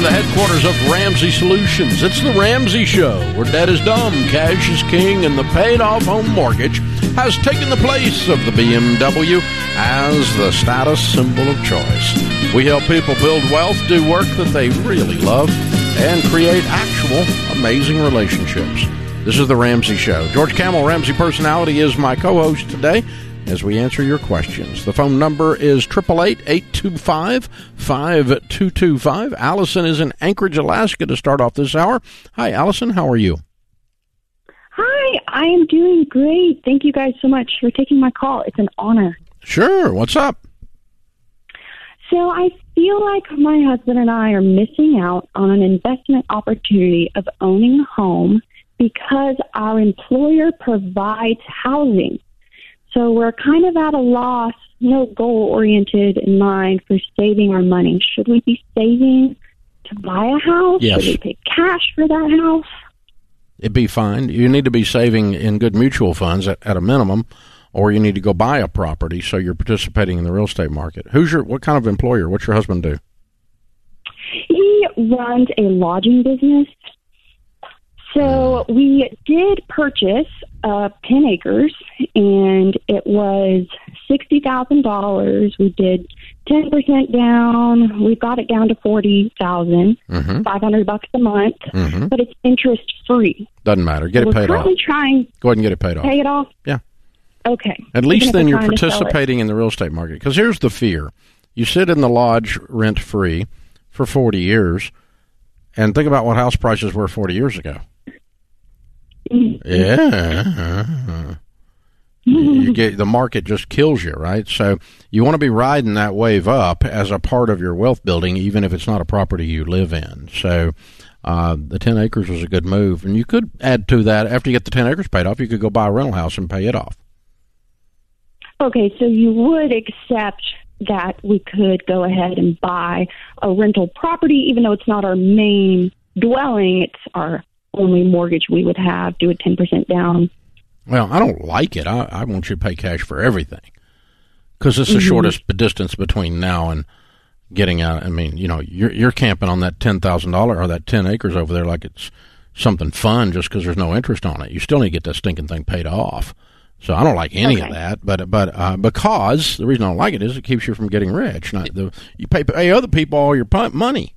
from the headquarters of Ramsey Solutions. It's the Ramsey Show, where debt is dumb, cash is king, and the paid-off home mortgage has taken the place of the BMW as the status symbol of choice. We help people build wealth, do work that they really love, and create actual amazing relationships. This is the Ramsey Show. George Kamel, Ramsey Personality, is my co-host today as we answer your questions. The phone number is 888-825-5225. Allison is in Anchorage, Alaska to start off this hour. Hi, Allison. How are you? Hi, I am doing great. Thank you guys so much for taking my call. It's an honor. Sure. What's up? So I feel like my husband and I are missing out on an investment opportunity of owning a home because our employer provides housing. So we're kind of at a loss, no goal-oriented in mind for saving our money. Should we be saving to buy a house? Yes. Should we pay cash for that house? It'd be fine. You need to be saving in good mutual funds at a minimum, or you need to go buy a property so you're participating in the real estate market. What kind of employer? What's your husband do? He runs a lodging business. So we did purchase 10 acres, and it was $60,000. We did 10% down. We got it down to $40,000, $500 a month, but it's interest free. Doesn't matter. Get it paid off. We're currently trying. Go ahead and get it paid off. Pay it off? Yeah. Okay. At least then you're participating in the real estate market. Because here's the fear. You sit in the lodge rent-free for 40 years, and think about what house prices were 40 years ago. Yeah. The market just kills you, right? So you want to be riding that wave up as a part of your wealth building, even if it's not a property you live in. So the 10 acres was a good move. And you could add to that, after you get the 10 acres paid off, you could go buy a rental house and pay it off. Okay, so you would accept that we could go ahead and buy a rental property, even though it's not our main dwelling, it's our only mortgage we would have, do a 10% down. Well, I don't like it. I want you to pay cash for everything because it's the shortest distance between now and getting out. I mean, you're camping on that $10,000 or that 10 acres over there like it's something fun just because there's no interest on it. You still need to get that stinking thing paid off. So I don't like any of that, but because the reason I don't like it is it keeps you from getting rich. You pay other people all your money.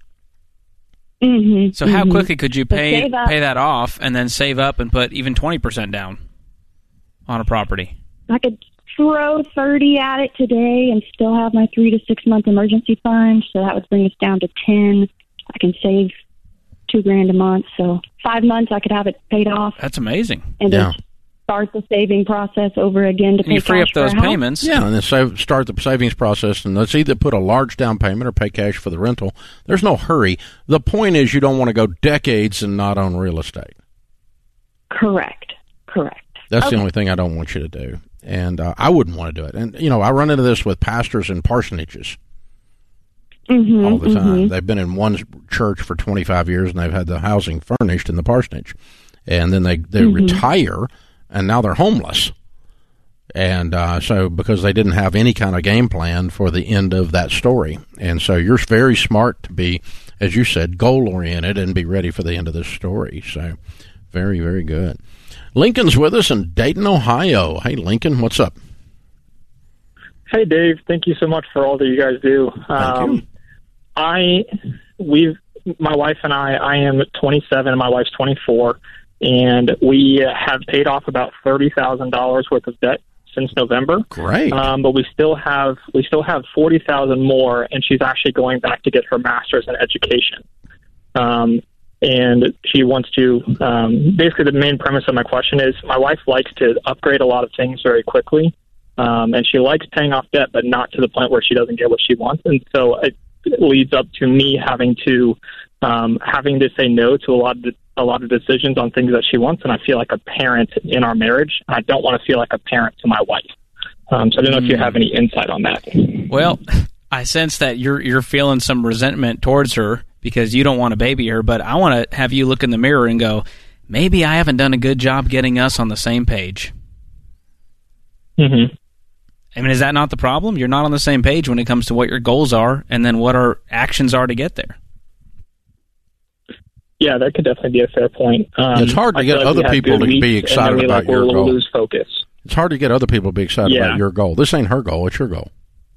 So how quickly could you pay that off and then save up and put even 20% down on a property? I could throw 30 at it today and still have my 3 to 6 month emergency fund. So that would bring us down to 10. I can save $2,000 a month. So 5 months I could have it paid off. That's amazing. And then start the saving process over again to pay cash. You free up those payments. Yeah, and then start the savings process, and let's either put a large down payment or pay cash for the rental. There's no hurry. The point is you don't want to go decades and not own real estate. Correct. That's the only thing I don't want you to do, and I wouldn't want to do it. And, I run into this with pastors in parsonages all the time. They've been in one church for 25 years, and they've had the housing furnished in the parsonage, and then they retire, and now they're homeless. And so because they didn't have any kind of game plan for the end of that story. And so you're very smart to be, as you said, goal-oriented and be ready for the end of this story. So very, very good. Lincoln's with us in Dayton, Ohio. Hey, Lincoln, what's up? Hey, Dave. Thank you so much for all that you guys do. Thank you. My wife and I am 27 and my wife's 24. And we have paid off about $30,000 worth of debt since November. Great. But we still have $40,000 more, and she's actually going back to get her master's in education. And she wants to. Basically, the main premise of my question is: my wife likes to upgrade a lot of things very quickly, and she likes paying off debt, but not to the point where she doesn't get what she wants. And so it leads up to me having to say no to a lot of decisions on things that she wants, and I feel like a parent in our marriage. I don't want to feel like a parent to my wife. So I don't know if you have any insight on that. Well, I sense that you're feeling some resentment towards her because you don't want to baby her, but I want to have you look in the mirror and go, maybe I haven't done a good job getting us on the same page. Mm-hmm. I mean, is that not the problem? You're not on the same page when it comes to what your goals are and then what our actions are to get there. Yeah, that could definitely be a fair point. It's hard to get other people to be excited about your goal. Lose focus. It's hard to get other people to be excited about your goal. This ain't her goal; it's your goal.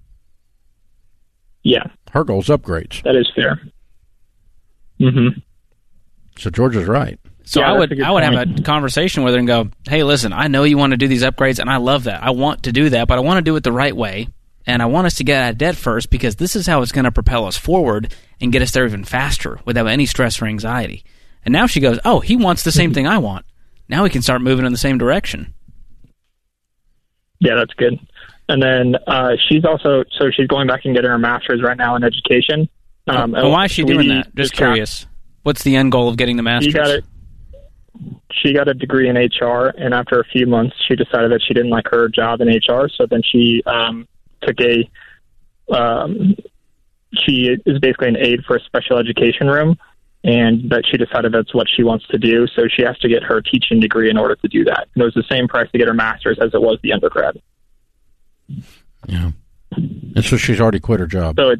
Yeah, her goal's upgrades. That is fair. Mm-hmm. So Georgia's right. So I would have a conversation with her and go, hey, listen, I know you want to do these upgrades, and I love that. I want to do that, but I want to do it the right way, and I want us to get out of debt first because this is how it's going to propel us forward and get us there even faster without any stress or anxiety. And now she goes, oh, he wants the same thing I want. Now we can start moving in the same direction. Yeah, that's good. And then she's going back and getting her master's right now in education. And why is she doing that? Just curious. What's the end goal of getting the master's? She got a degree in HR, and after a few months, she decided that she didn't like her job in HR. So then she took she is basically an aide for a special education room, and that she decided that's what she wants to do. So she has to get her teaching degree in order to do that. And it was the same price to get her master's as it was the undergrad. Yeah. And so she's already quit her job. So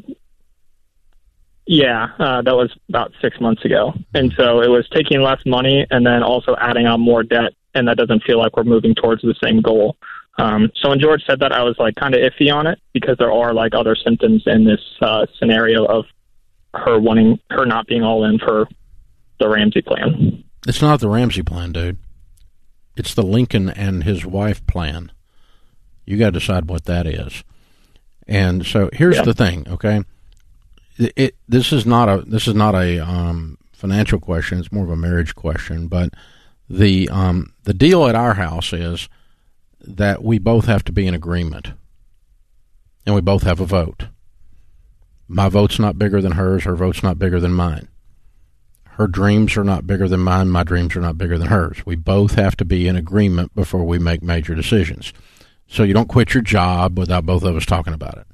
that was about 6 months ago. And so it was taking less money and then also adding on more debt, and that doesn't feel like we're moving towards the same goal. So when George said that, I was like kind of iffy on it because there are like other symptoms in this scenario of her not being all in for the Ramsey plan. It's not the Ramsey plan, dude. It's the Lincoln and his wife plan. You got to decide what that is. And so here's the thing, okay? This is not a financial question. It's more of a marriage question. But the deal at our house is that we both have to be in agreement, and we both have a vote. My vote's not bigger than hers. Her vote's not bigger than mine. Her dreams are not bigger than mine. My dreams are not bigger than hers. We both have to be in agreement before we make major decisions. So you don't quit your job without both of us talking about it.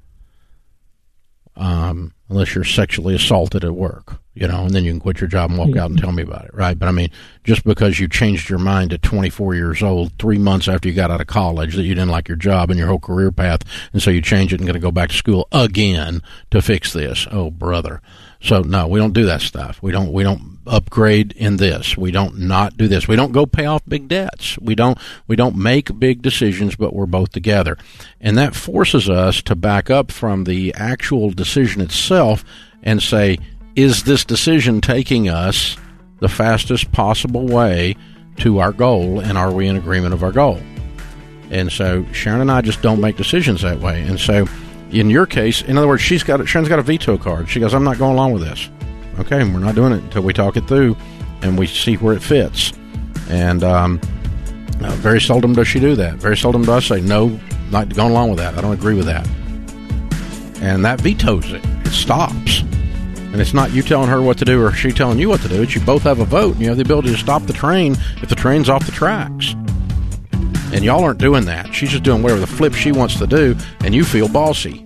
Unless you're sexually assaulted at work, and then you can quit your job and walk out and tell me about it, right? But I mean, just because you changed your mind at 24 years old, 3 months after you got out of college, that you didn't like your job and your whole career path, and so you change it and going to go back to school again to fix this. Oh, brother. So no, we don't do that stuff. We don't upgrade in this. We don't not do this. We don't go pay off big debts. We don't make big decisions, but we're both together. And that forces us to back up from the actual decision itself and say, is this decision taking us the fastest possible way to our goal, and are we in agreement of our goal? And so Sharon and I just don't make decisions that way. And so in your case, in other words, Sharon's got a veto card. She goes, I'm not going along with this. Okay, and we're not doing it until we talk it through and we see where it fits. And very seldom does she do that. Very seldom does I say, no, not going along with that. I don't agree with that. And that vetoes it. It stops. And it's not you telling her what to do or she telling you what to do. It's you both have a vote, and you have the ability to stop the train if the train's off the tracks. And y'all aren't doing that. She's just doing whatever the flip she wants to do, and you feel bossy.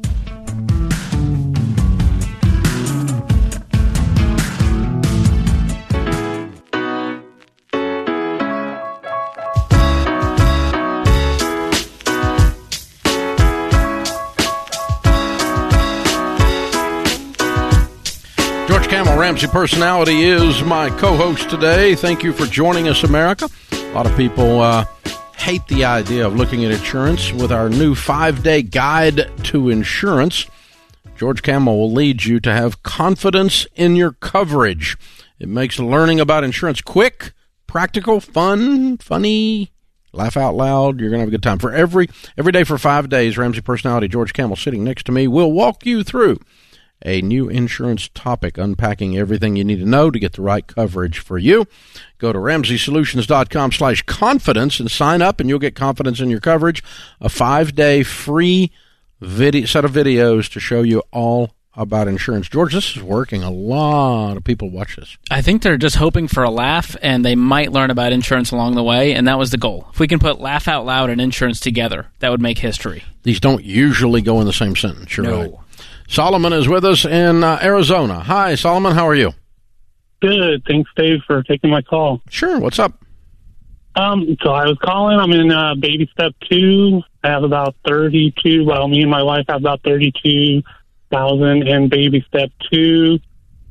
George Kamel, Ramsey Personality, is my co-host today. Thank you for joining us, America. A lot of people hate the idea of looking at insurance. With our new 5-day guide to insurance, George Kamel will lead you to have confidence in your coverage. It makes learning about insurance quick, practical, fun, funny, laugh out loud. You're going to have a good time. For every day for 5 days, Ramsey Personality George Kamel, sitting next to me, will walk you through a new insurance topic, unpacking everything you need to know to get the right coverage for you. Go to RamseySolutions.com/confidence and sign up, and you'll get confidence in your coverage. A 5-day free set of videos to show you all about insurance. George, this is working. A lot of people watch this. I think they're just hoping for a laugh, and they might learn about insurance along the way, and that was the goal. If we can put laugh out loud and insurance together, that would make history. These don't usually go in the same sentence. You're right. Solomon is with us in Arizona. Hi, Solomon. How are you? Good. Thanks, Dave, for taking my call. Sure. What's up? So I was calling. I'm in baby step 2. I have about 32. Well, me and my wife have about 32,000 in baby step 2.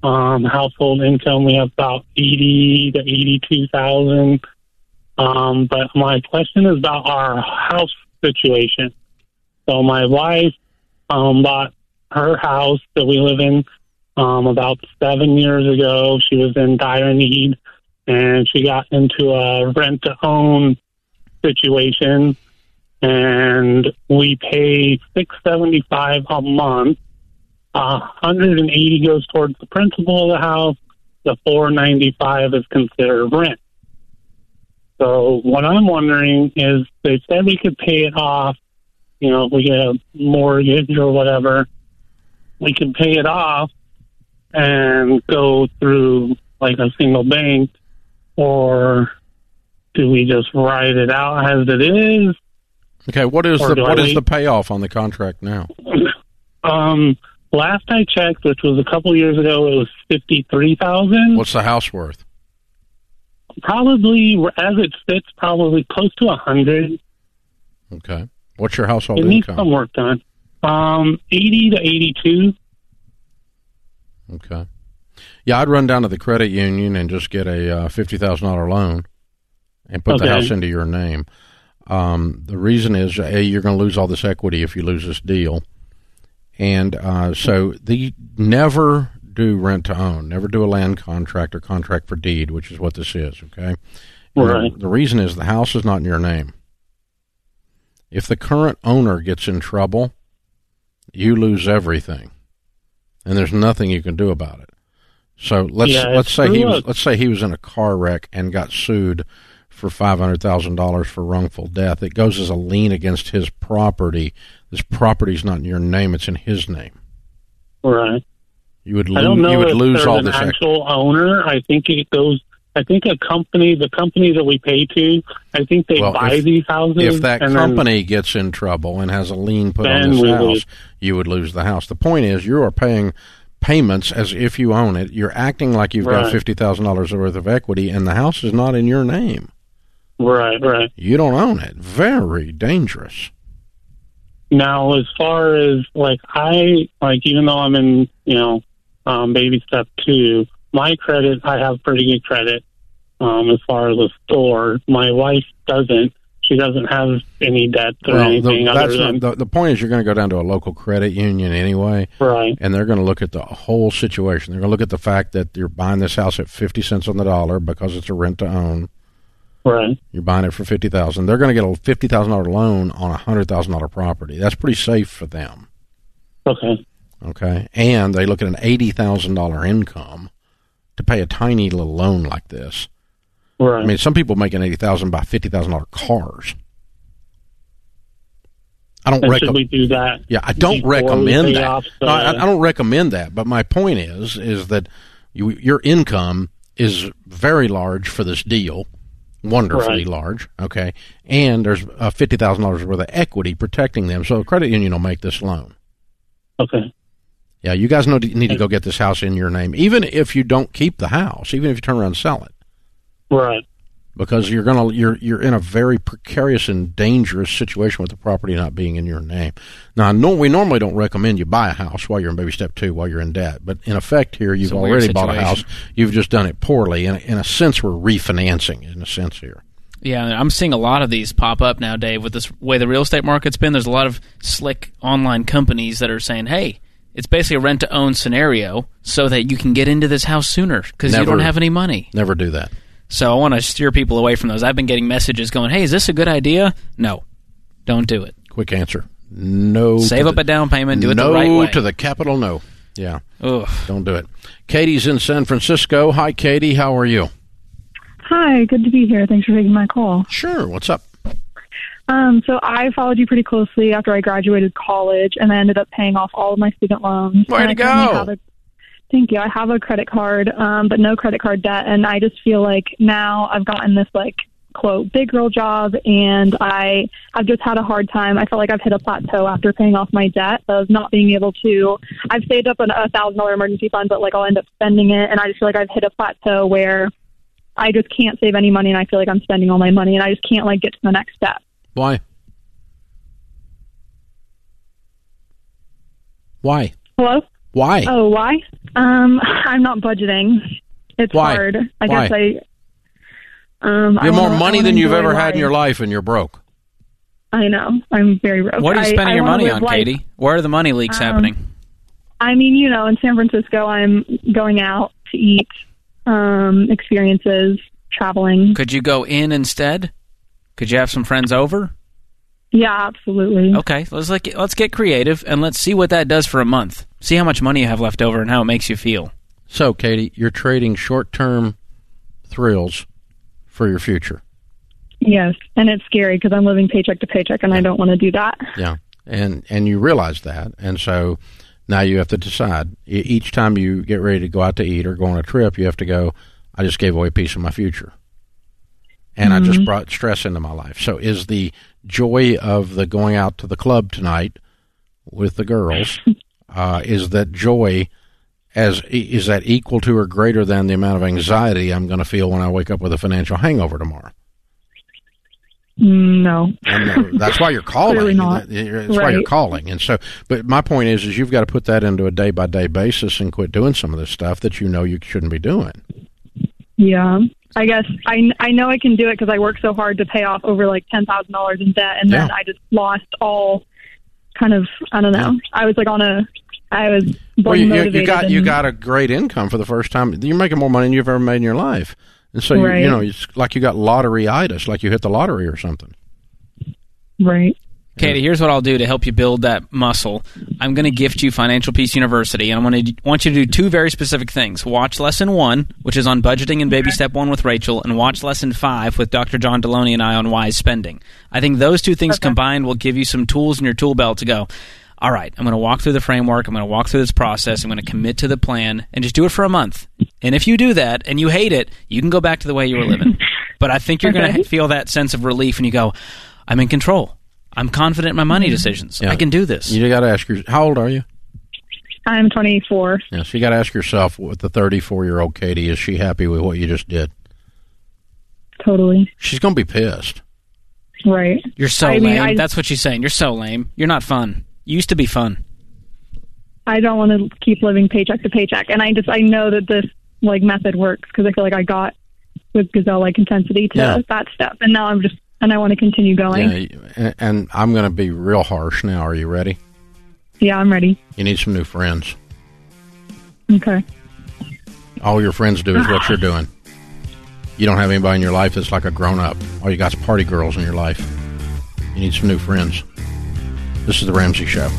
household income. We have about 80 to 82,000. But my question is about our house situation. So my wife bought her house that we live in about 7 years ago. She was in dire need, and she got into a rent-to-own situation, and we pay $675 a month. 180 goes towards the principal of the house. The $495 is considered rent. So what I'm wondering is, they said we could pay it off. You know, if we get a mortgage or whatever, we can pay it off and go through like a single bank, or do we just write it out as it is? Okay, what is the payoff on the contract now? Last I checked, which was a couple years ago, it was $53,000. What's the house worth? Probably, as it sits, probably close to $100. Okay. What's your household income? It needs income? some work done. 80 to 82. Okay. Yeah, I'd run down to the credit union and just get a $50,000 loan and put the house into your name. The reason is, you're going to lose all this equity if you lose this deal. And so never do rent to own. Never do a land contract or contract for deed, which is what this is, okay? Right. The reason is the house is not in your name. If the current owner gets in trouble, you lose everything, and there's nothing you can do about it. So let's say he was in a car wreck and got sued for $500,000 for wrongful death. It goes as a lien against his property. This property's not in your name; it's in his name. Right. You would I don't know you would if lose all there's this an actual owner. I think it goes. I think the company that we pay to, I think they buy these houses. If that company gets in trouble and has a lien put on this house, you would lose the house. The point is, you are paying payments as if you own it. You're acting like you've got $50,000 worth of equity, and the house is not in your name. Right. You don't own it. Very dangerous. Now, as far as even though I'm in, baby step 2, my credit, I have pretty good credit. As far as a store, my wife doesn't. She doesn't have any debt or anything. The point is, you're going to go down to a local credit union anyway, right? And they're going to look at the whole situation. They're going to look at the fact that you're buying this house at 50 cents on the dollar because it's a rent to own. Right. You're buying it for $50,000. They're going to get a $50,000 loan on a $100,000 property. That's pretty safe for them. Okay. And they look at an $80,000 income to pay a tiny little loan like this. Right. I mean, some people making $80,000 buy $50,000 cars. Should we do that? Yeah, I don't recommend that. I don't recommend that. But my point is that your income is very large for this deal, wonderfully large. Okay, and there's $50,000 worth of equity protecting them, so the credit union will make this loan. Okay. Yeah, you guys need to go get this house in your name, even if you don't keep the house, even if you turn around and sell it. Right. Because you're in a very precarious and dangerous situation with the property not being in your name. Now, we normally don't recommend you buy a house while you're in baby step 2, while you're in debt. But in effect here, you've already bought a house. You've just done it poorly. In a sense, we're refinancing, in a sense here. Yeah, I'm seeing a lot of these pop up now, Dave, with this way the real estate market's been. There's a lot of slick online companies that are saying, hey, it's basically a rent-to-own scenario so that you can get into this house sooner because you don't have any money. Never do that. So I want to steer people away from those. I've been getting messages going, hey, is this a good idea? No. Don't do it. Quick answer. No. Save up a down payment. Do it the right way. No to the capital no. Yeah. Ugh. Don't do it. Katie's in San Francisco. Hi, Katie. How are you? Hi. Good to be here. Thanks for taking my call. Sure. What's up? So I followed you pretty closely after I graduated college, and I ended up paying off all of my student loans. Way to go. Thank you. I have a credit card, but no credit card debt, and I just feel like now I've gotten this, quote, big girl job, and I've just had a hard time. I feel like I've hit a plateau after paying off my debt of not being able to. I've saved up a $1,000 emergency fund, but, I'll end up spending it, and I just feel like I've hit a plateau where I just can't save any money, and I feel like I'm spending all my money, and I just can't, get to the next step. Why? Hello? Why? Oh, why? I'm not budgeting. It's Why? hard. I Why? guess I. You have more money than you've ever had in your life, and you're broke. I know. I'm very broke. What are you spending your money on, life. Katie? Where are the money leaks happening? I mean, in San Francisco, I'm going out to eat, experiences, traveling. Could you go in instead? Could you have some friends over? Yeah, absolutely. Okay, let's get creative, and let's see what that does for a month. See how much money you have left over and how it makes you feel. So, Katie, you're trading short-term thrills for your future. Yes, and it's scary because I'm living paycheck to paycheck, and I don't want to do that. Yeah, and you realize that, and so now you have to decide. Each time you get ready to go out to eat or go on a trip, you have to go, I just gave away a piece of my future. And I just brought stress into my life. So is the joy of the going out to the club tonight with the girls, is that joy, is that equal to or greater than the amount of anxiety I'm going to feel when I wake up with a financial hangover tomorrow? No. And that's why you're calling. Clearly not. That's why you're calling. And so, but my point is you've got to put that into a day-by-day basis and quit doing some of this stuff that you know you shouldn't be doing. Yeah. I guess I know I can do it because I worked so hard to pay off over like $10,000 in debt, and then I just lost all kind of, I don't know. I was like motivated. You got a great income for the first time. You're making more money than you've ever made in your life. And so, it's like you got lottery-itis, like you hit the lottery or something. Right. Katie, here's what I'll do to help you build that muscle. I'm going to gift you Financial Peace University, and I want you to do two very specific things. Watch Lesson 1, which is on budgeting and Baby Step 1 with Rachel, and watch Lesson 5 with Dr. John Deloney and I on wise spending. I think those two things combined will give you some tools in your tool belt to go, all right, I'm going to walk through the framework, I'm going to walk through this process, I'm going to commit to the plan, and just do it for a month. And if you do that and you hate it, you can go back to the way you were living. But I think you're going to feel that sense of relief, and you go, I'm in control. I'm confident in my money decisions. Yeah. I can do this. You got to ask yourself, how old are you? I'm 24. Yeah, so you got to ask yourself, with the 34-year-old Katie, is she happy with what you just did? Totally. She's going to be pissed. Right. You're so lame. That's what she's saying. You're so lame. You're not fun. You used to be fun. I don't want to keep living paycheck to paycheck, and I know that this method works because I feel like I got with Gazelle-like intensity to that step, and now I want to continue going. Yeah, and I'm going to be real harsh now. Are you ready? Yeah, I'm ready. You need some new friends. Okay. All your friends do is what you're doing. You don't have anybody in your life that's like a grown-up. All you got is party girls in your life. You need some new friends. This is The Ramsey Show.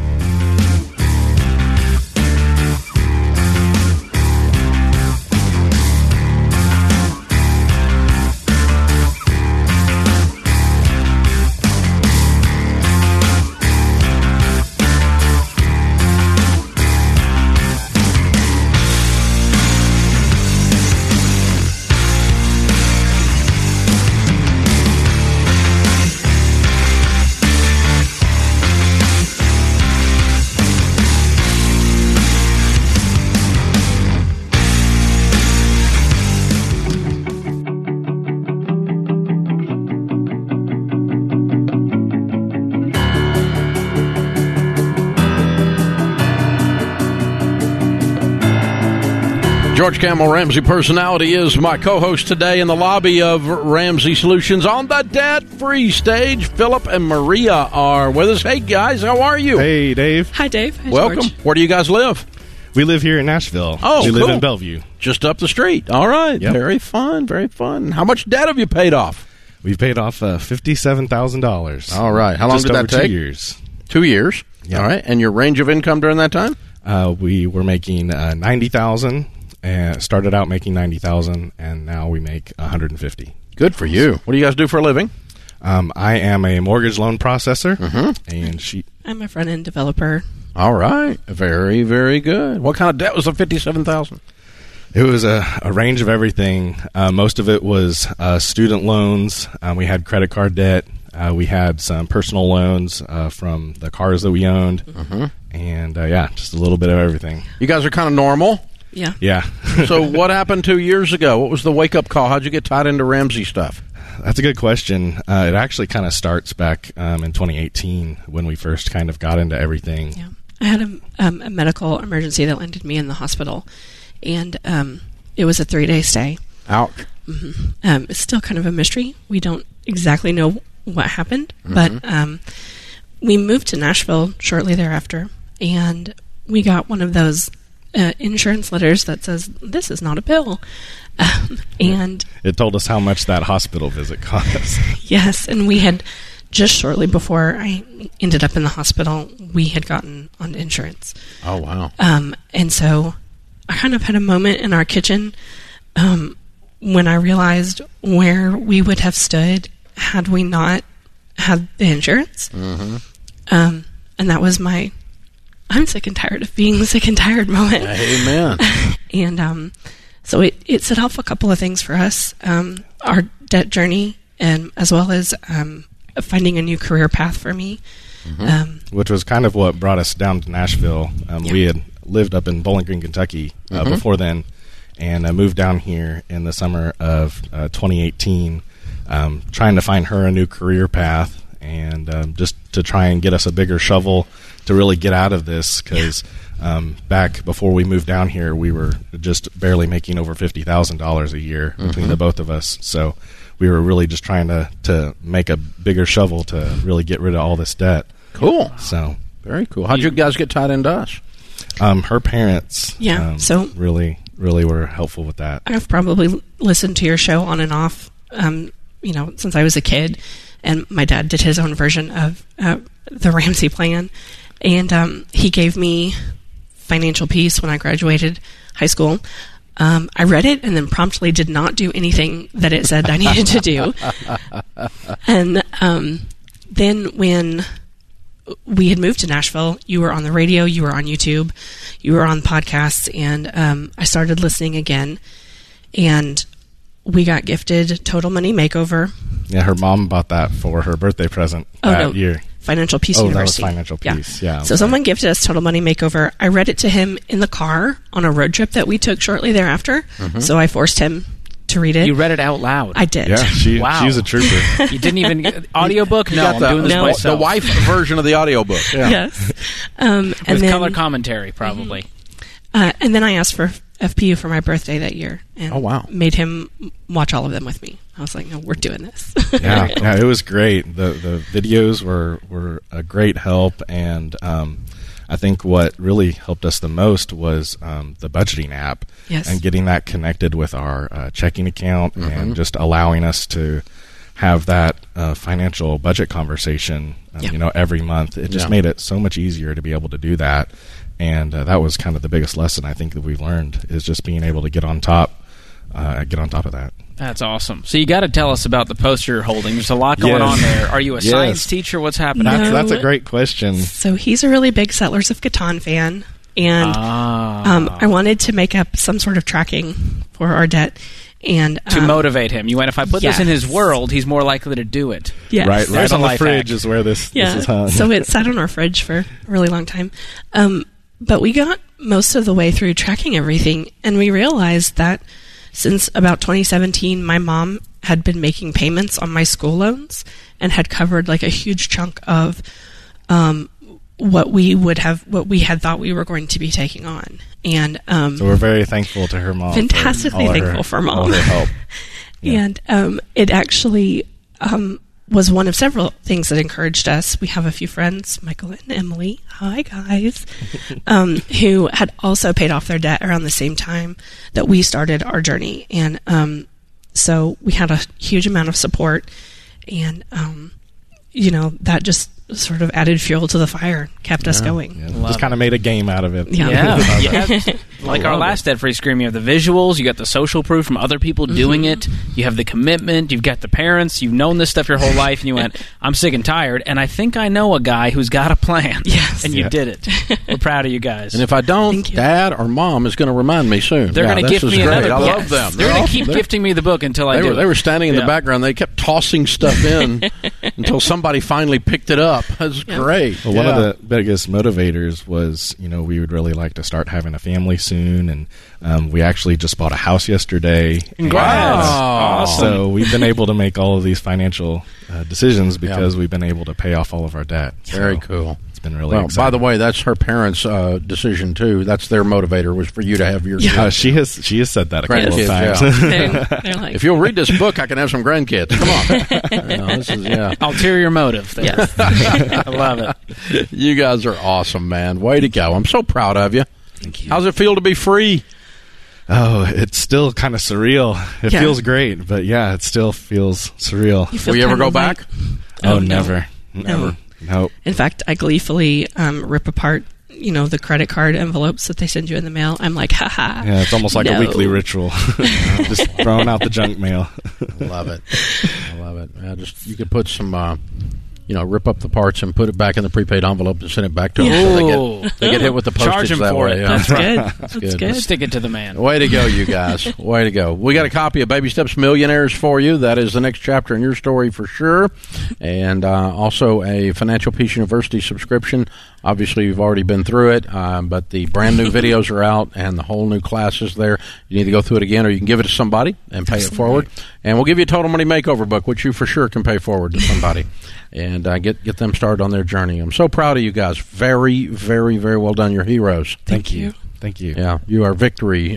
George Camel, Ramsey Personality, is my co-host today in the lobby of Ramsey Solutions on the debt-free stage. Philip and Maria are with us. Hey, guys, how are you? Hey, Dave. Hi, Dave. Hi, welcome. George. Where do you guys live? We live here in Nashville. Oh, we cool. live in Bellevue. Just up the street. All right. Yep. Very fun, very fun. How much debt have you paid off? We've paid off $57,000. All right. How long did that take? 2 years. 2 years? Yep. All right. And your range of income during that time? We were making $90,000. And started out making $90,000, and now we make $150,000. Good for you. What do you guys do for a living? I am a mortgage loan processor, and I'm a front-end developer. All right, very, very good. What kind of debt was the $57,000? It was a range of everything. Most of it was student loans. We had credit card debt. We had some personal loans from the cars that we owned, and just a little bit of everything. You guys are kind of normal. Yeah. So what happened 2 years ago? What was the wake-up call? How'd you get tied into Ramsey stuff? That's a good question. It actually kind of starts back in 2018 when we first kind of got into everything. Yeah. I had a medical emergency that landed me in the hospital, and it was a 3-day stay. Ouch. Mm-hmm. It's still kind of a mystery. We don't exactly know what happened, but we moved to Nashville shortly thereafter, and we got one of those insurance letters that says, "This is not a bill." And it told us how much that hospital visit cost. Yes, and we had just shortly before I ended up in the hospital, we had gotten on insurance. Oh, wow. And so I kind of had a moment in our kitchen when I realized where we would have stood had we not had the insurance. Mm-hmm. And that was my I'm sick and tired of being sick and tired moment. Amen. And so it set off a couple of things for us, our debt journey, and as well as finding a new career path for me. Mm-hmm. Which was kind of what brought us down to Nashville. We had lived up in Bowling Green, Kentucky before then, and moved down here in the summer of 2018, trying to find her a new career path, and just to try and get us a bigger shovel to really get out of this, because back before we moved down here, we were just barely making over $50,000 a year between the both of us. So we were really just trying to make a bigger shovel to really get rid of all this debt. Cool. So very cool. How'd you guys get tied into us? Her parents so really were helpful with that. I've probably listened to your show on and off, since I was a kid, and my dad did his own version of the Ramsey plan, and he gave me Financial Peace when I graduated high school. I read it and then promptly did not do anything that it said I needed to do. And then when we had moved to Nashville, you were on the radio, you were on YouTube, you were on podcasts, and I started listening again. And we got gifted Total Money Makeover. Yeah, her mom bought that for her birthday present that year. Financial Peace University. That was Financial Peace, yeah. So someone gifted us Total Money Makeover. I read it to him in the car on a road trip that we took shortly thereafter. So I forced him to read it. You read it out loud? I did. Yeah, she's a trooper. You didn't even get audiobook? No, I'm doing this myself. The wife version of the audiobook. Yeah. Yes. With color commentary, probably. And then I asked for FPU for my birthday that year, and made him watch all of them with me. I was like, no, we're doing this. yeah, it was great. The videos were a great help, and I think what really helped us the most was the budgeting app, and getting that connected with our checking account, and just allowing us to have that financial budget conversation, every month. It just made it so much easier to be able to do that. And that was kind of the biggest lesson I think that we've learned, is just being able to get on top of that. That's awesome. So you got to tell us about the poster you're holding. There's a lot going on there. Are you a science teacher? What's happening? No. That's a great question. So he's a really big Settlers of Catan fan, and I wanted to make up some sort of tracking for our debt. And to motivate him, you went, if I put this in his world, he's more likely to do it. Yes. Right on the fridge is where this is hung. So it sat on our fridge for a really long time. But we got most of the way through tracking everything, and we realized that since about 2017, my mom had been making payments on my school loans and had covered like a huge chunk of what we had thought we were going to be taking on. And so we're very thankful to her mom. Fantastically thankful for mom. All her help. Yeah. And it actually was one of several things that encouraged us. We have a few friends, Michael and Emily, hi guys, who had also paid off their debt around the same time that we started our journey. And so we had a huge amount of support, and that just sort of added fuel to the fire, kept us going. Yeah. Just kind of made a game out of it. Like our last Debt Free Scream, you have the visuals, you got the social proof from other people doing it, you have the commitment, you've got the parents, you've known this stuff your whole life, and you went, I'm sick and tired, and I think I know a guy who's got a plan. Yes. And you did it. We're proud of you guys. And if I don't, Dad or Mom is going to remind me soon. They're going to gift me another book. I love them. They're going to keep gifting me the book until I do it. They were standing in the background. They kept tossing stuff in and until somebody finally picked it up. That's great. Well, one of the biggest motivators was, we would really like to start having a family soon, and we actually just bought a house yesterday. Congrats! Awesome. So we've been able to make all of these financial decisions because we've been able to pay off all of our debt. Very cool. It's been really exciting. By the way, that's her parents' decision too. That's their motivator, was for you to have your kids. She has said that a couple of times. They're like, if you'll read this book, I can have some grandkids. Come on. This is, ulterior motive there. Yes. I love it. You guys are awesome, man. Way to go. I'm so proud of you. Thank you. How's it feel to be free? Oh, it's still kind of surreal. It feels great, but it still feels surreal. Will you ever go back? Oh, never. No. Nope. In fact, I gleefully rip apart, the credit card envelopes that they send you in the mail. I'm like, haha. Yeah, it's almost like a weekly ritual. Just throwing out the junk mail. I love it. Yeah, you could put some, rip up the parts and put it back in the prepaid envelope and send it back to them. So they get hit with the postage Charge them that for way. it. Yeah. That's good. That's good. Stick it to the man. Way to go, you guys. Way to go. We got a copy of Baby Steps Millionaires for you. That is the next chapter in your story for sure. And also a Financial Peace University subscription. Obviously, you've already been through it, but the brand new videos are out and the whole new class is there. You need to go through it again, or you can give it to somebody and pay it forward. And we'll give you a Total Money Makeover book, which you for sure can pay forward to somebody and get them started on their journey. I'm so proud of you guys. Very, very, very well done. You're heroes. Thank you. Thank you. Yeah, you are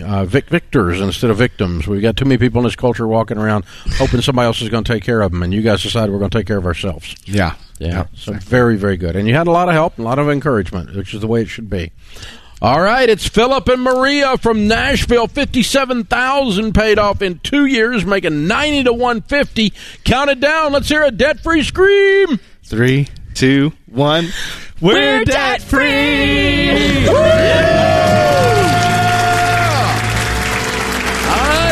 victors instead of victims. We've got too many people in this culture walking around hoping somebody else is going to take care of them, and you guys decided we're going to take care of ourselves. Yeah. So very, very good. And you had a lot of help, a lot of encouragement, which is the way it should be. All right, it's Philip and Maria from Nashville. $57,000 paid off in 2 years, making 90 to 150. Count it down. Let's hear a debt-free scream. 3, 2, 1. We're debt-free! I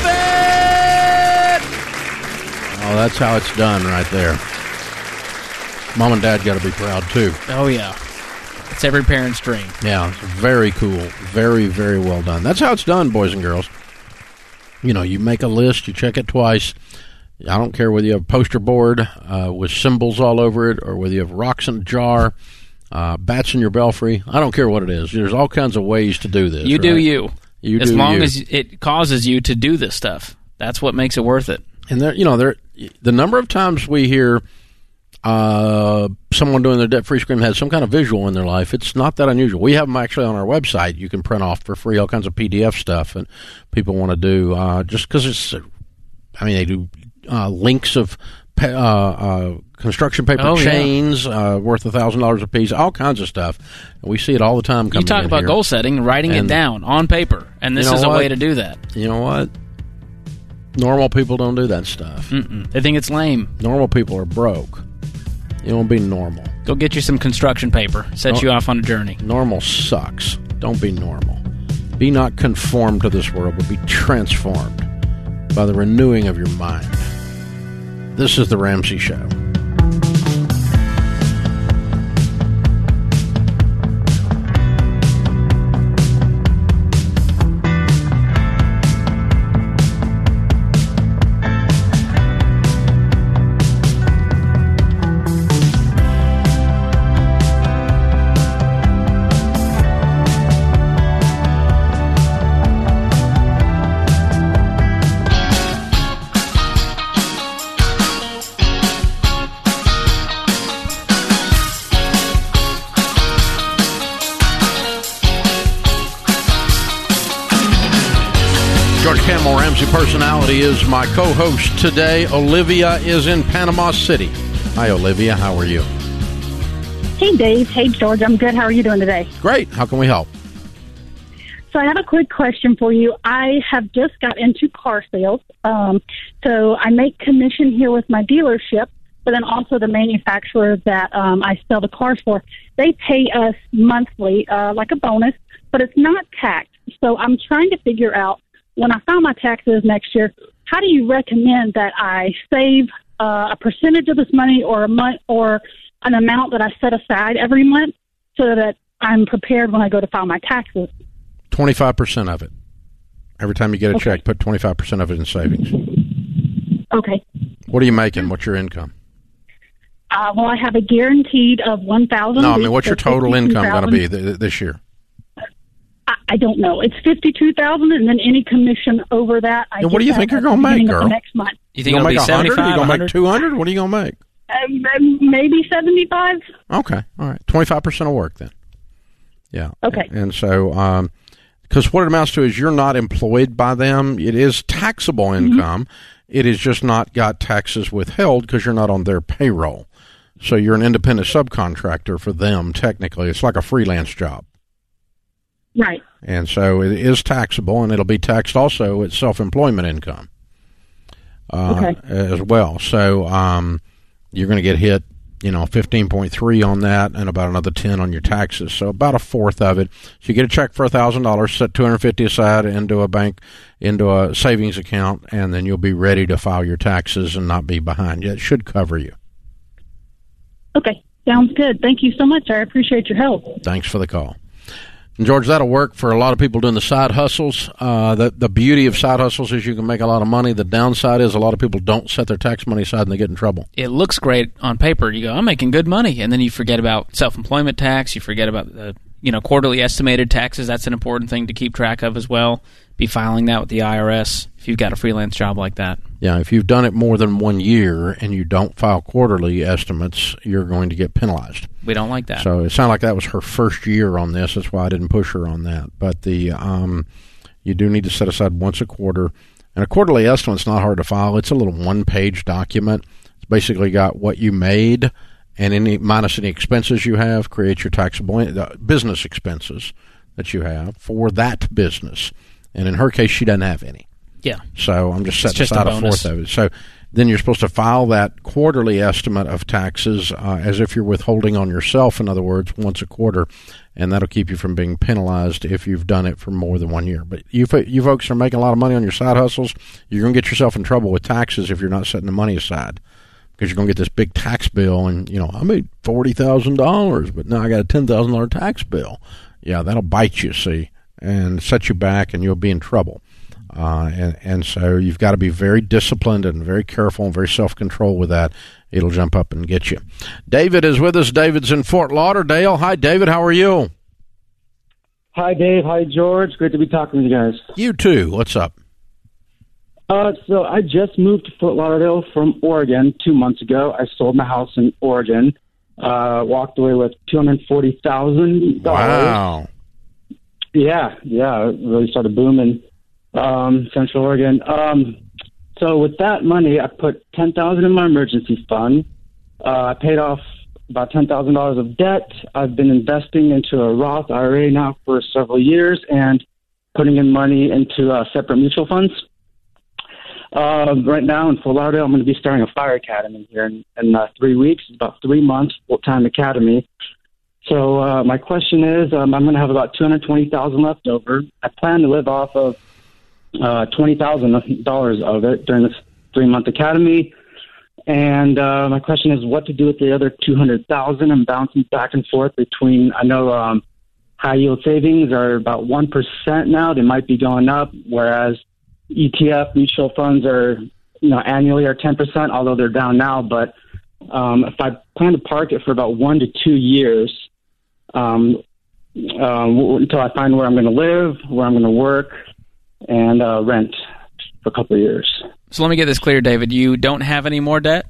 love it! Oh, that's how it's done right there. Mom and Dad got to be proud, too. Oh, yeah. It's every parent's dream. Yeah, it's very cool. Very, very well done. That's how it's done, boys and girls. You make a list, you check it twice. I don't care whether you have a poster board with symbols all over it or whether you have rocks in a jar, bats in your belfry. I don't care what it is. There's all kinds of ways to do this. You do you. As long as it causes you to do this stuff. That's what makes it worth it. And the number of times we hear someone doing their debt-free scream has some kind of visual in their life. It's not that unusual. We have them actually on our website. You can print off for free all kinds of PDF stuff, and people want to do just because it's. They do links of construction paper chains worth $1,000 a piece, all kinds of stuff. We see it all the time. You talk about goal setting and writing it down on paper, and this is a way to do that. You know what? Normal people don't do that stuff. They think it's lame. Normal people are broke. You don't be normal. Go get you some construction paper. Set you off on a journey. Normal sucks. Don't be normal. Be not conformed to this world, but be transformed by the renewing of your mind. This is The Ramsey Show. Ramsey Personality is my co-host today. Olivia is in Panama City. Hi, Olivia. How are you? Hey, Dave. Hey, George. I'm good. How are you doing today? Great. How can we help? So I have a quick question for you. I have just got into car sales. So I make commission here with my dealership, but then also the manufacturer that I sell the cars for. They pay us monthly, like a bonus, but it's not taxed. So I'm trying to figure out, when I file my taxes next year, how do you recommend that I save a percentage of this money or a month or an amount that I set aside every month so that I'm prepared when I go to file my taxes? 25% of it. Every time you get a check, put 25% of it in savings. Okay. What are you making? What's your income? Well, I have a guaranteed of $1,000. No, I mean, what's your total income going to be this year? I don't know. It's $52,000, and then any commission over that. What do you think you're going to make, girl? Next month. You think it'll be 75? Are you going to make 200? What are you going to make? Maybe 75. Okay, all right, 25% of work then. Yeah. Okay. And so, because what it amounts to is you're not employed by them. It is taxable income. It is just not got taxes withheld because you're not on their payroll. So you're an independent subcontractor for them. Technically, it's like a freelance job. Right. And so it is taxable, and it'll be taxed also at self-employment income as well. So you're going to get hit, 15.3 on that, and about another 10 on your taxes. So about a fourth of it. So you get a check for $1,000, set $250 aside into a savings account, and then you'll be ready to file your taxes and not be behind. It should cover you. Okay, sounds good. Thank you so much. I appreciate your help. Thanks for the call. And George, that'll work for a lot of people doing the side hustles. The beauty of side hustles is you can make a lot of money. The downside is a lot of people don't set their tax money aside and they get in trouble. It looks great on paper. You go, I'm making good money. And then you forget about self-employment tax. You forget about the quarterly estimated taxes. That's an important thing to keep track of as well. Be filing that with the IRS if you've got a freelance job like that. Yeah, if you've done it more than 1 year and you don't file quarterly estimates, you're going to get penalized. We don't like that. So it sounded like that was her first year on this. That's why I didn't push her on that. But you do need to set aside once a quarter. And a quarterly estimate's not hard to file. It's a little one-page document. It's basically got what you made and minus any expenses you have, create your taxable business expenses that you have for that business. And in her case, she doesn't have any. Yeah. So I'm just setting aside a fourth of it. So then you're supposed to file that quarterly estimate of taxes as if you're withholding on yourself, in other words, once a quarter, and that'll keep you from being penalized if you've done it for more than 1 year. But you folks are making a lot of money on your side hustles. You're going to get yourself in trouble with taxes if you're not setting the money aside, because you're going to get this big tax bill, and, I made $40,000, but now I got a $10,000 tax bill. Yeah, that'll bite you, see, and set you back, and you'll be in trouble. And so you've got to be very disciplined and very careful and very self-controlled with that. It'll jump up and get you. David is with us. David's in Fort Lauderdale. Hi, David. How are you? Hi, Dave. Hi, George. Great to be talking with you guys. You too. What's up? So I just moved to Fort Lauderdale from Oregon 2 months ago. I sold my house in Oregon, walked away with $240,000. Wow. Yeah, it really started booming. Central Oregon. So with that money, I put $10,000 in my emergency fund. I paid off about $10,000 of debt. I've been investing into a Roth IRA now for several years and putting in money into separate mutual funds. Right now in Fort Lauderdale, I'm going to be starting a fire academy here in 3 weeks. It's about 3 months, full-time academy. So my question is, I'm going to have about $220,000 left over. I plan to live off of $20,000 of it during this 3-month academy. And my question is what to do with the other $200,000. I'm bouncing back and forth between, I know high yield savings are about 1% now. They might be going up, whereas ETF mutual funds are, annually are 10%, although they're down now. But if I plan to park it for about 1 to 2 years, until I find where I'm going to live, where I'm going to work, and rent for a couple of years. So let me get this clear, David. You don't have any more debt?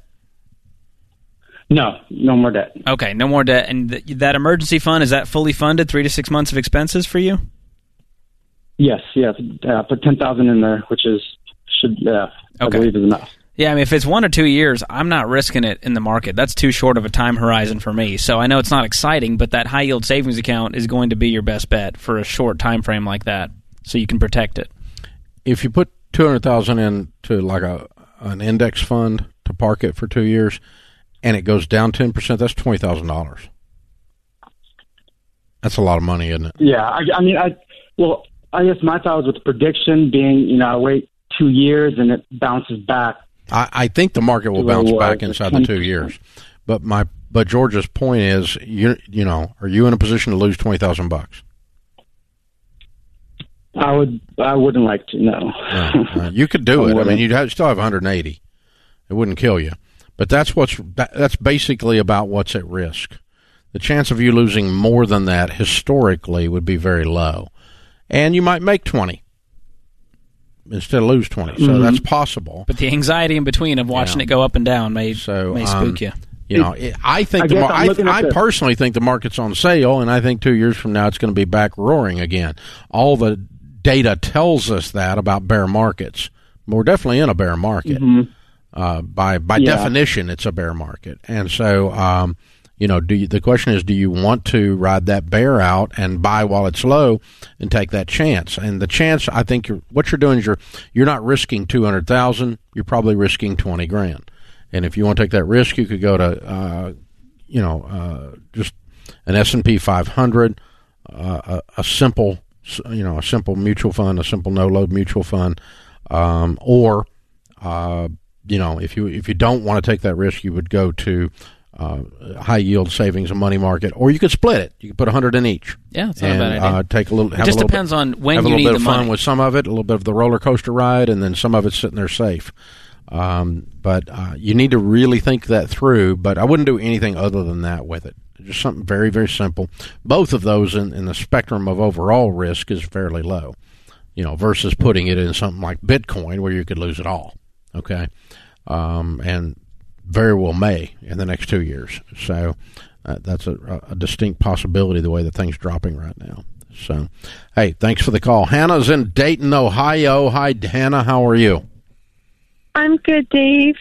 No more debt. Okay, no more debt. And that emergency fund, is that fully funded, 3 to 6 months of expenses for you? Yes. I put $10,000 in there, which I believe is enough. Yeah, I mean, if it's 1 or 2 years, I'm not risking it in the market. That's too short of a time horizon for me. So I know it's not exciting, but that high-yield savings account is going to be your best bet for a short time frame like that, so you can protect it. If you put $200,000 into like an index fund to park it for 2 years, and it goes down 10%, that's $20,000. That's a lot of money, isn't it? Yeah, I guess my thought was with the prediction being, I wait 2 years and it bounces back. I think the market will bounce back inside the 2 years. But George's point is, are you in a position to lose $20,000? I wouldn't like to, no. You could do it. I mean, you'd still have 180. It wouldn't kill you. But that's basically about what's at risk. The chance of you losing more than that historically would be very low. And you might make 20 instead of lose 20. So that's possible. But the anxiety in between of watching it go up and down may spook you. You know, I personally think the market's on sale, and I think 2 years from now it's going to be back roaring again. All the data tells us that about bear markets. We're definitely in a bear market. By definition, it's a bear market. And so, the question is, do you want to ride that bear out and buy while it's low and take that chance? And the chance, I think, what you're doing is you're not risking $200,000. You're probably risking $20,000. And if you want to take that risk, you could go to, just an S&P 500, a simple mutual fund, a simple no-load mutual fund, or if you don't want to take that risk, you would go to high yield savings and money market, or you could split it. You could put 100 in each. Yeah, that's not a bad idea. Take a little. It just depends on when you need the money. Have a little bit of fun with some of it, a little bit of the roller coaster ride, and then some of it's sitting there safe. But you need to really think that through. But I wouldn't do anything other than that with it. Just something very, very simple. Both of those in the spectrum of overall risk is fairly low, versus putting it in something like Bitcoin where you could lose it all. Okay, and very well may in the next 2 years. So that's a distinct possibility the way that things dropping right now. So, hey, thanks for the call. Hannah's in Dayton, Ohio. Hi, Hannah. How are you? I'm good, Dave.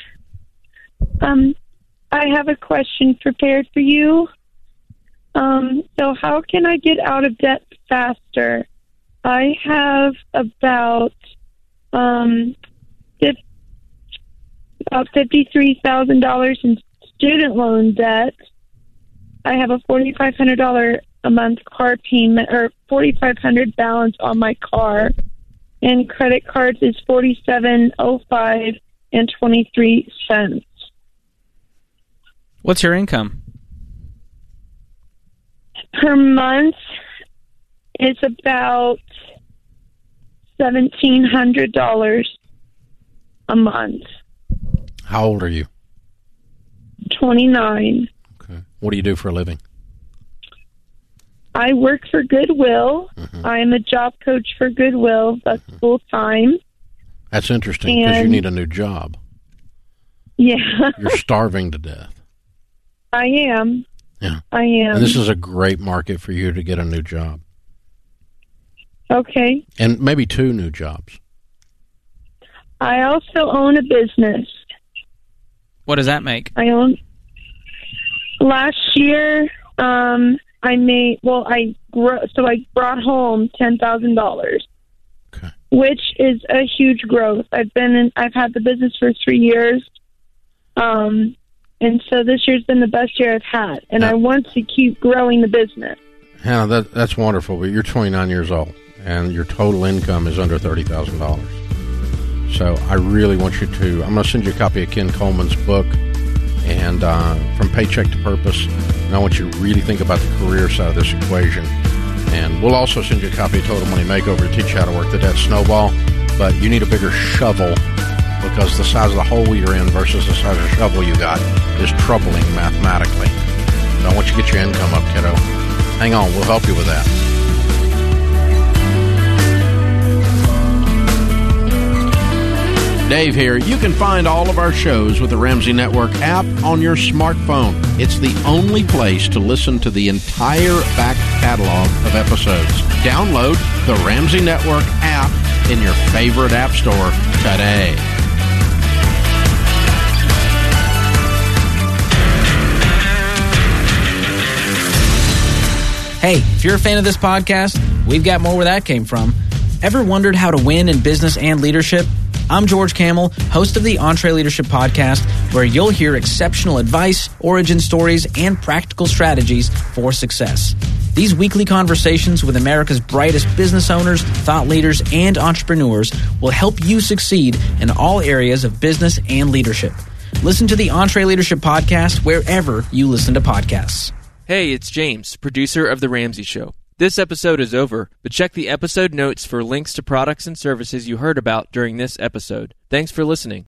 I have a question prepared for you. So how can I get out of debt faster? I have about $53,000 in student loan debt. I have a $4,500 a month car payment, or $4,500 balance on my car, and credit cards is $47.05 and 23 cents. What's your income? Per month, it's about $1,700 a month. How old are you? 29. Okay. What do you do for a living? I work for Goodwill. I am a job coach for Goodwill. That's full time. That's interesting because you need a new job. Yeah. You're starving to death. I am. Yeah. I am. And this is a great market for you to get a new job. Okay. And maybe 2 new jobs. I also own a business. What does that make? Last year, I brought home $10,000, okay, which is a huge growth. I've had the business for 3 years, and so this year's been the best year I've had, and I want to keep growing the business. Hannah, that's wonderful, but you're 29 years old, and your total income is under $30,000. So I really want you to, I'm going to send you a copy of Ken Coleman's book, and From Paycheck to Purpose, and I want you to really think about the career side of this equation. And we'll also send you a copy of Total Money Makeover to teach you how to work the debt snowball, but you need a bigger shovel because the size of the hole you're in versus the size of the shovel you got is troubling mathematically. So I want you to get your income up, kiddo. Hang on, we'll help you with that. Dave here. You can find all of our shows with the Ramsey Network app on your smartphone. It's the only place to listen to the entire back catalog of episodes. Download the Ramsey Network app in your favorite app store today. Hey, if you're a fan of this podcast, we've got more where that came from. Ever wondered how to win in business and leadership? I'm George Kamel, host of the EntreLeadership Podcast, where you'll hear exceptional advice, origin stories, and practical strategies for success. These weekly conversations with America's brightest business owners, thought leaders, and entrepreneurs will help you succeed in all areas of business and leadership. Listen to the EntreLeadership Podcast wherever you listen to podcasts. Hey, it's James, producer of The Ramsey Show. This episode is over, but check the episode notes for links to products and services you heard about during this episode. Thanks for listening.